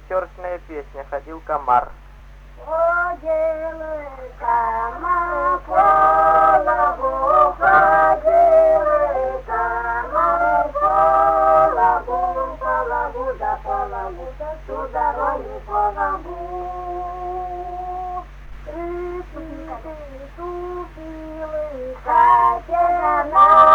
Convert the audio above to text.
печорочная песня «Ходил комар». Ходил комар по лабу, ходил комар по лабу, да по лабу, да ту дорогу по лабу. Тупил, хотя на